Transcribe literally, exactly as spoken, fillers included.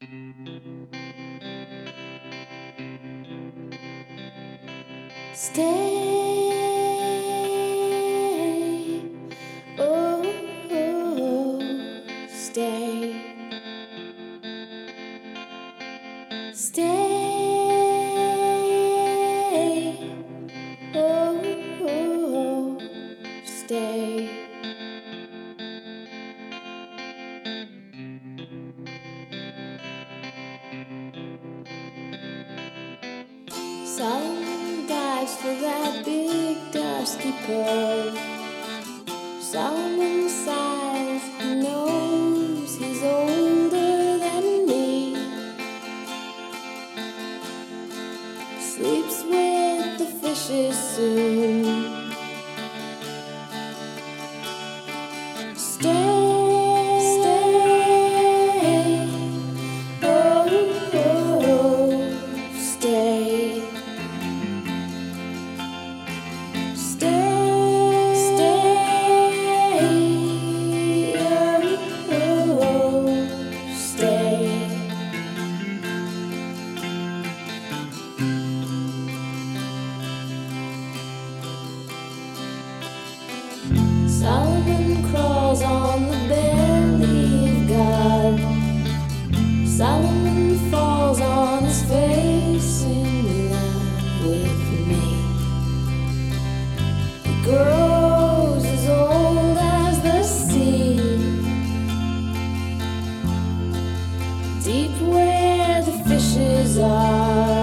Stay, oh, oh, stay, stay, oh, oh, stay. Solomon dives for that big dusky pearl. Solomon sighs, he knows he's older than me. Sleeps with the fishes soon. Stay. Solomon crawls on the belly of God. Solomon falls on his face in love with me. He grows as old as the sea, deep where the fishes are.